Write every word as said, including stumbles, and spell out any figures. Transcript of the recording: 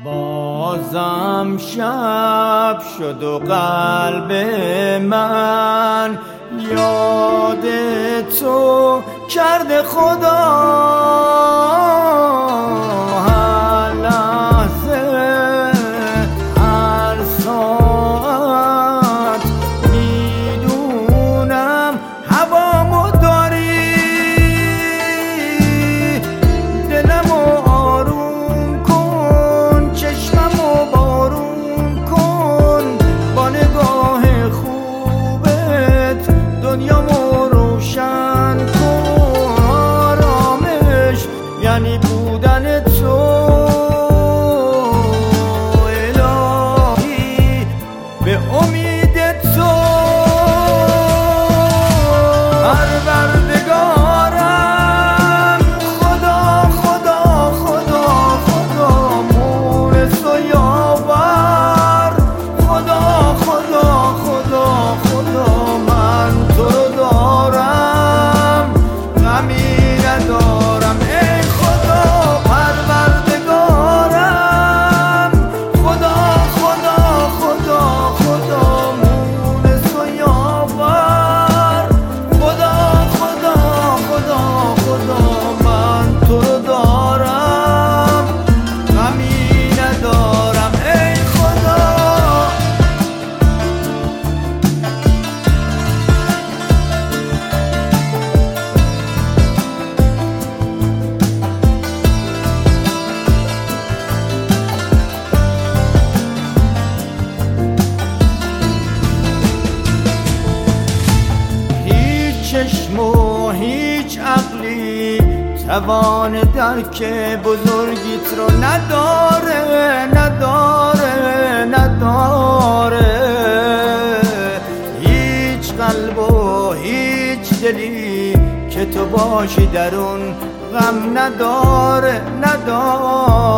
بازم شب شد و قلب من یاد تو کرده خدا. هر لحظه هر ساعت میدونم هوامو داری، دلمو آروم کن، چشممو بارون کن، با نگاه خوبت دنیامو روشن کن. آرامش یعنی بودن تو الهی، به امید تو پروردگارم. خدا خدا خدا خدا مونس و یاور. خدا خدا خدا خدا من تو رو دارم، غمی ندارم. ای خدا پروردگارم. خدا خدا خدا خدا مونس و یاور. خدا خدا خدا خدا من تو رو دارم، غمی ندارم. ای خدا چشم و هیچ عقلی توان درک بزرگیت رو نداره نداره نداره. هیچ قلب و هیچ دلی که تو باشی در اون غم نداره نداره.